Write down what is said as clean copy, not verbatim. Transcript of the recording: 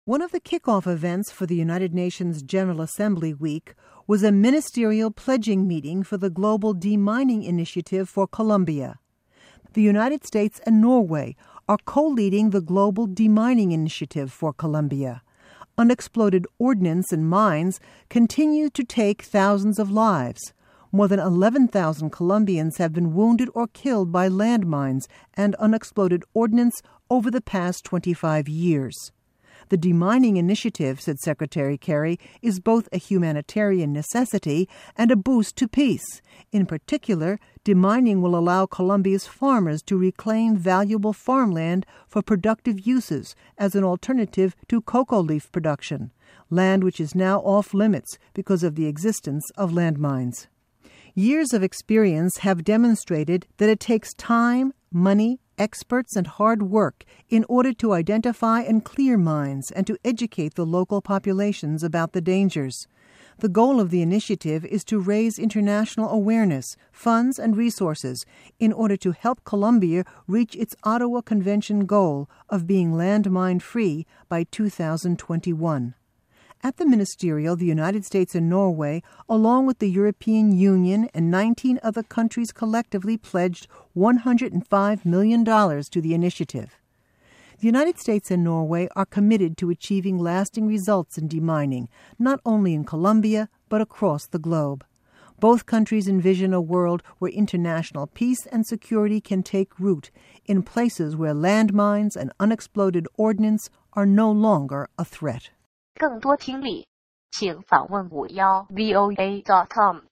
One of the kickoff events for the United Nations General Assembly Week was a ministerial pledging meeting for the Global Demining Initiative for Colombia. The United States and Norway are co-leading the Global Demining Initiative for Colombia. Unexploded ordnance and mines continue to take thousands of lives. More than 11,000 Colombians have been wounded or killed by landmines and unexploded ordnance over the past 25 years. The Demining Initiative, said Secretary Kerry, is both a humanitarian necessity and a boost to peace. In particular, demining will allow Colombia's farmers to reclaim valuable farmland for productive uses as an alternative to cocoa leaf production, land which is now off limits because of the existence of landmines. Years of experience have demonstrated that it takes time, money, experts, and hard work in order to identify and clear mines and to educate the local populations about the dangers. The goal of the initiative is to raise international awareness, funds, and resources in order to help Colombia reach its Ottawa Convention goal of being landmine-free by 2021. At the ministerial, the United States and Norway, along with the European Union and 19 other countries collectively pledged $105 million to the initiative. The United States and Norway are committed to achieving lasting results in demining, not only in Colombia, but across the globe. Both countries envision a world where international peace and security can take root in places where landmines and unexploded ordnance are no longer a threat. 更多听力，请访问51voa.com。